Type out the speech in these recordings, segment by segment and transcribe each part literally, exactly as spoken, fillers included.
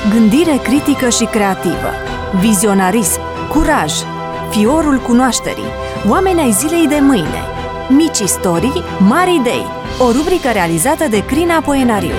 Gândire critică și creativă, vizionarism, curaj, fiorul cunoașterii, oameni ai zilei de mâine, mici istorii, mari idei, o rubrică realizată de Crina Poenariu.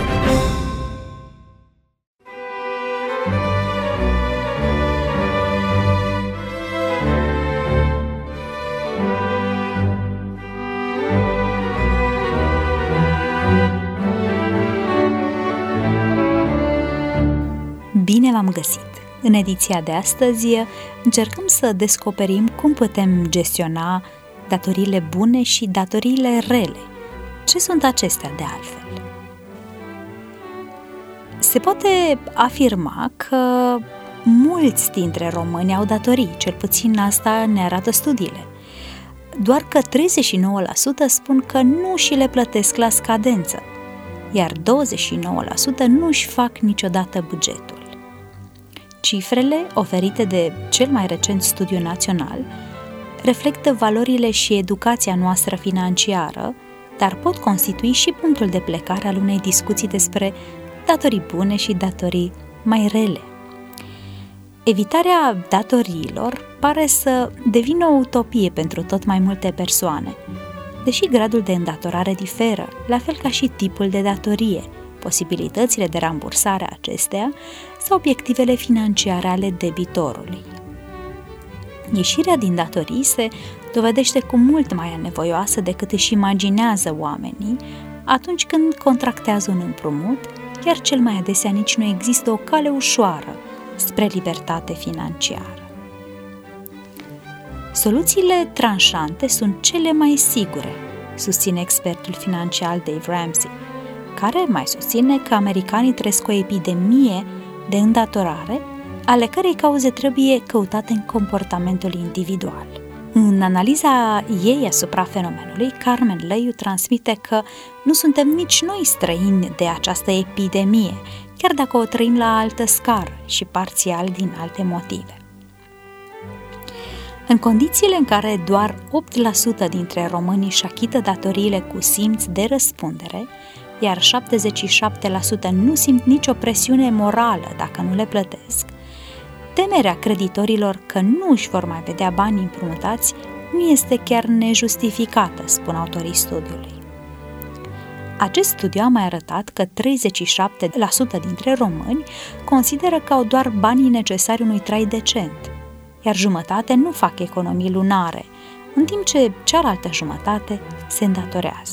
Bine v-am găsit! În ediția de astăzi încercăm să descoperim cum putem gestiona datoriile bune și datoriile rele. Ce sunt acestea de altfel? Se poate afirma că mulți dintre români au datorii, cel puțin asta ne arată studiile. Doar că treizeci și nouă la sută spun că nu și le plătesc la scadență, iar douăzeci și nouă la sută nu își fac niciodată bugetul. Cifrele oferite de cel mai recent studiu național reflectă valorile și educația noastră financiară, dar pot constitui și punctul de plecare al unei discuții despre datorii bune și datorii mai rele. Evitarea datoriilor pare să devină o utopie pentru tot mai multe persoane, deși gradul de îndatorare diferă, la fel ca și tipul de datorie, posibilitățile de rambursare a acesteia sau obiectivele financiare ale debitorului. Ieșirea din datorii se dovedește cu mult mai anevoioasă decât își imaginează oamenii atunci când contractează un împrumut, iar cel mai adesea nici nu există o cale ușoară spre libertate financiară. Soluțiile tranșante sunt cele mai sigure, susține expertul financiar Dave Ramsey, care mai susține că americanii trăiesc o epidemie de îndatorare, ale cărei cauze trebuie căutate în comportamentul individual. În analiza ei asupra fenomenului, Carmen Lăiu transmite că nu suntem nici noi străini de această epidemie, chiar dacă o trăim la altă scară și parțial din alte motive. În condițiile în care doar opt la sută dintre români își achită datoriile cu simț de răspundere, iar șaptezeci și șapte la sută nu simt nicio presiune morală dacă nu le plătesc, temerea creditorilor că nu își vor mai vedea banii împrumutați nu este chiar nejustificată, spun autorii studiului. Acest studiu a mai arătat că treizeci și șapte la sută dintre români consideră că au doar banii necesari unui trai decent, iar jumătate nu fac economii lunare, în timp ce cealaltă jumătate se îndatorează.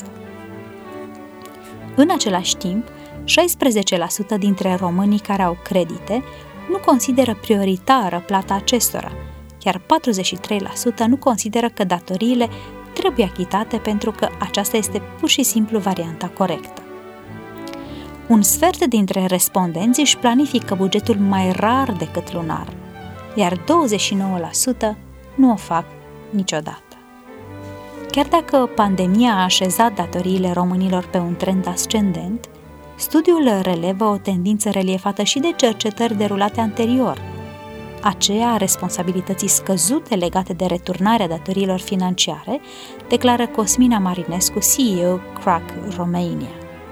În același timp, șaisprezece la sută dintre românii care au credite nu consideră prioritară plata acestora, iar patruzeci și trei la sută nu consideră că datoriile trebuie achitate pentru că aceasta este pur și simplu varianta corectă. Un sfert dintre respondenți își planifică bugetul mai rar decât lunar, iar douăzeci și nouă la sută nu o fac niciodată. Chiar dacă pandemia a așezat datoriile românilor pe un trend ascendent, studiul relevă o tendință reliefată și de cercetări derulate anterior, aceea a responsabilității scăzute legate de returnarea datoriilor financiare, declară Cosmina Marinescu, C E O Crack Romania.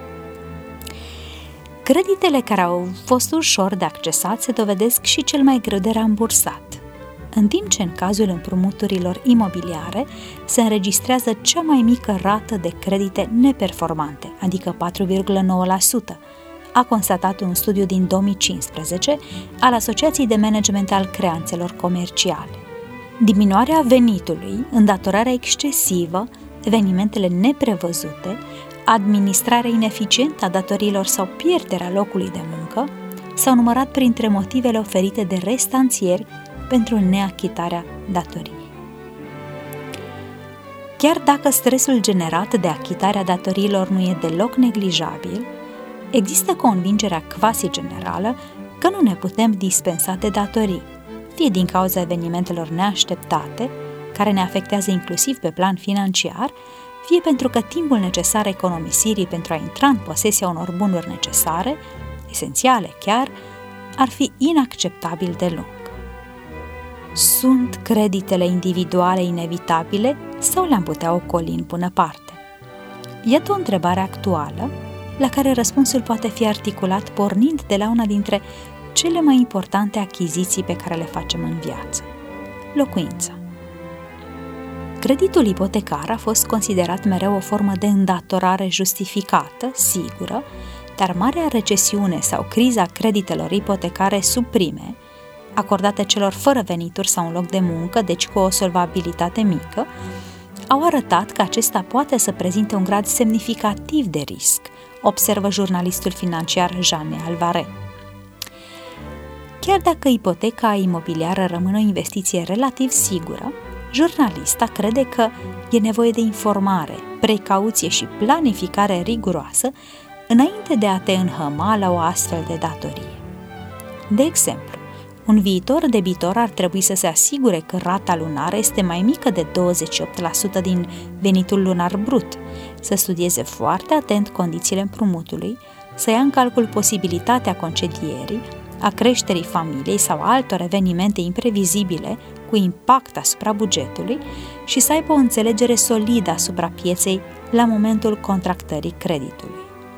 Creditele care au fost ușor de accesat se dovedesc și cel mai greu de rambursat, în timp ce în cazul împrumuturilor imobiliare se înregistrează cea mai mică rată de credite neperformante, adică patru virgulă nouă la sută, a constatat un studiu din două mii cincisprezece al Asociației de Management al Creanțelor Comerciale. Diminuarea venitului, îndatorarea excesivă, evenimentele neprevăzute, administrarea ineficientă a datoriilor sau pierderea locului de muncă s-au numărat printre motivele oferite de restanțieri pentru neachitarea datoriei. Chiar dacă stresul generat de achitarea datoriilor nu e deloc neglijabil, există convingerea quasi-generală că nu ne putem dispensa de datorii, fie din cauza evenimentelor neașteptate, care ne afectează inclusiv pe plan financiar, fie pentru că timpul necesar economisirii pentru a intra în posesia unor bunuri necesare, esențiale chiar, ar fi inacceptabil de lung. Sunt creditele individuale inevitabile sau le-am putea ocoli în bună parte? Iată o întrebare actuală, la care răspunsul poate fi articulat pornind de la una dintre cele mai importante achiziții pe care le facem în viață: locuința. Creditul ipotecar a fost considerat mereu o formă de îndatorare justificată, sigură, dar marea recesiune sau criza creditelor ipotecare suprime, acordate celor fără venituri sau un loc de muncă, deci cu o solvabilitate mică, au arătat că acesta poate să prezinte un grad semnificativ de risc, observă jurnalistul financiar Jeanne Alvarez. Chiar dacă ipoteca imobiliară rămâne o investiție relativ sigură, jurnalista crede că e nevoie de informare, precauție și planificare riguroasă înainte de a te înhăma la o astfel de datorie. De exemplu, un viitor debitor ar trebui să se asigure că rata lunară este mai mică de douăzeci și opt la sută din venitul lunar brut, să studieze foarte atent condițiile împrumutului, să ia în calcul posibilitatea concedierii, a creșterii familiei sau altor evenimente imprevizibile cu impact asupra bugetului și să aibă o înțelegere solidă asupra pieței la momentul contractării creditului.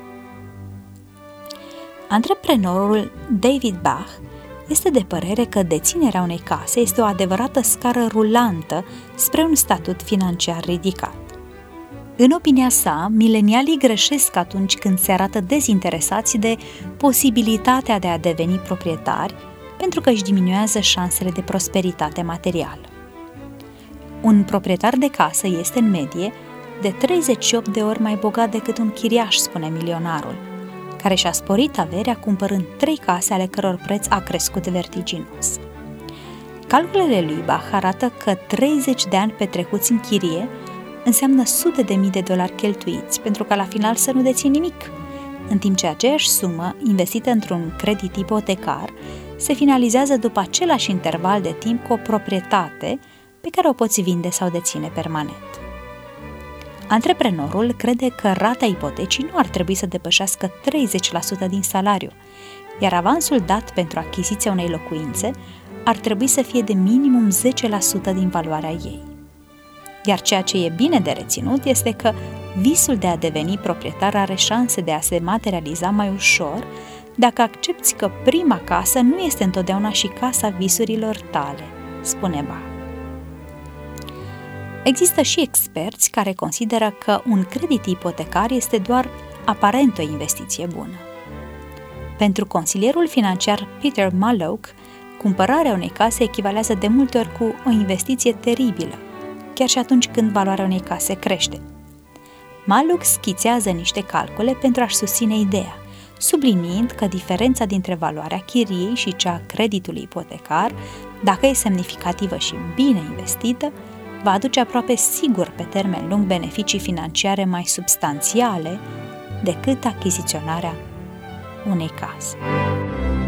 Antreprenorul David Bach este de părere că deținerea unei case este o adevărată scară rulantă spre un statut financiar ridicat. În opinia sa, milenialii greșesc atunci când se arată dezinteresați de posibilitatea de a deveni proprietari, pentru că își diminuează șansele de prosperitate materială. Un proprietar de casă este în medie de treizeci și opt de ori mai bogat decât un chiriaș, spune milionarul, care și-a sporit averea cumpărând trei case ale căror preț a crescut vertiginos. Calculele lui Bach arată că treizeci de ani petrecuți în chirie înseamnă sute de mii de dolari cheltuiți pentru ca la final să nu deții nimic, în timp ce aceeași sumă investită într-un credit ipotecar se finalizează după același interval de timp cu o proprietate pe care o poți vinde sau deține permanent. Antreprenorul crede că rata ipotecii nu ar trebui să depășească treizeci la sută din salariu, iar avansul dat pentru achiziția unei locuințe ar trebui să fie de minimum zece la sută din valoarea ei. Iar ceea ce e bine de reținut este că visul de a deveni proprietar are șanse de a se materializa mai ușor dacă accepți că prima casă nu este întotdeauna și casa visurilor tale, spune Bach. Există și experți care consideră că un credit ipotecar este doar aparent o investiție bună. Pentru consilierul financiar Peter Mallouk, cumpărarea unei case echivalează de multe ori cu o investiție teribilă, chiar și atunci când valoarea unei case crește. Mallouk schițează niște calcule pentru a-și susține ideea, subliniind că diferența dintre valoarea chiriei și cea a creditului ipotecar, dacă e semnificativă și bine investită, va aduce aproape sigur pe termen lung beneficii financiare mai substanțiale decât achiziționarea unei case.